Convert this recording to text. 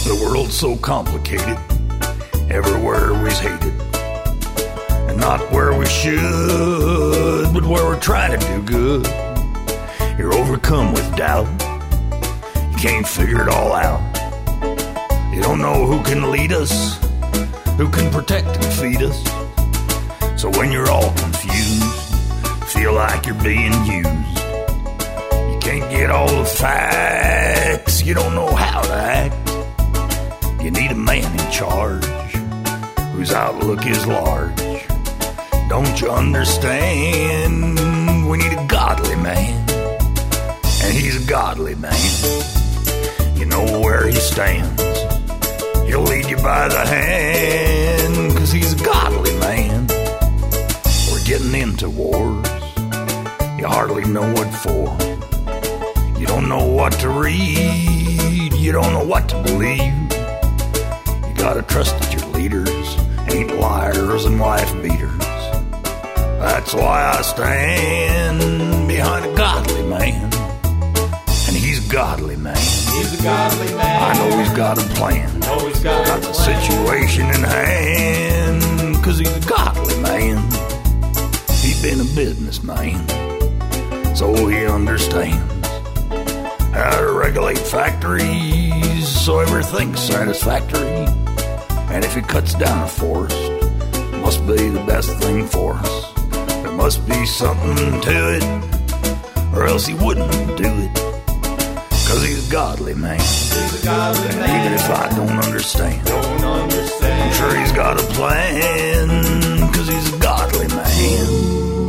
The world's so complicated, everywhere we's hated. And not where we should, but where we're trying to do good. You're overcome with doubt, you can't figure it all out. You don't know who can lead us, who can protect and feed us. So when you're all confused, feel like you're being used. You can't get all the facts, you don't know how to act. You need a man in charge, whose outlook is large. Don't you understand? We need a godly man, and he's a godly man. You know where he stands, he'll lead you by the hand, 'cause he's a godly man. We're getting into wars, you hardly know what for. You don't know what to read, you don't know what to believe. You gotta trust that your leaders ain't liars and wife beaters. That's why I stand behind a godly man, and he's a godly man. He's a godly man. I know he's got a plan, got the situation in hand, 'cause he's a godly man. He's been a businessman, so he understands how to regulate factories so everything's satisfactory. And if he cuts down a forest, it must be the best thing for us. There must be something to it, or else he wouldn't do it. 'Cause he's a godly man. He's a godly man. Even if I don't understand, I'm sure he's got a plan, 'cause he's a godly man.